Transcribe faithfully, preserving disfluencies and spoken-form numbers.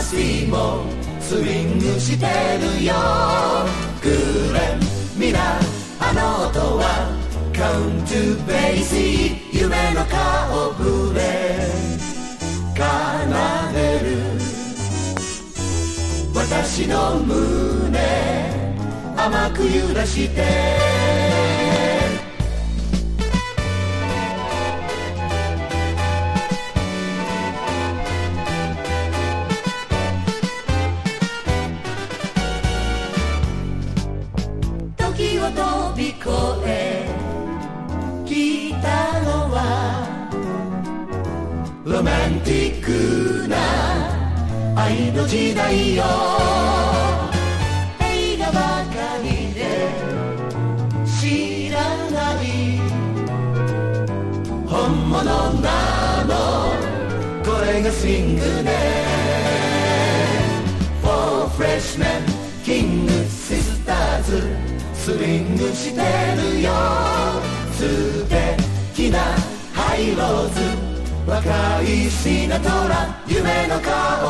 足もスイングしてるよ。グレンミナあの音はカウントベイシー、夢の顔ぶれ奏でる。私の胸甘く揺らして時を飛び越え来たのはロマンティックな愛の時代よ。映画ばかりで知らない本物なの、これがスイングね。 For freshmenキングシスターズスイングしてるよ。素敵なハイローズ若いシナトラ夢の顔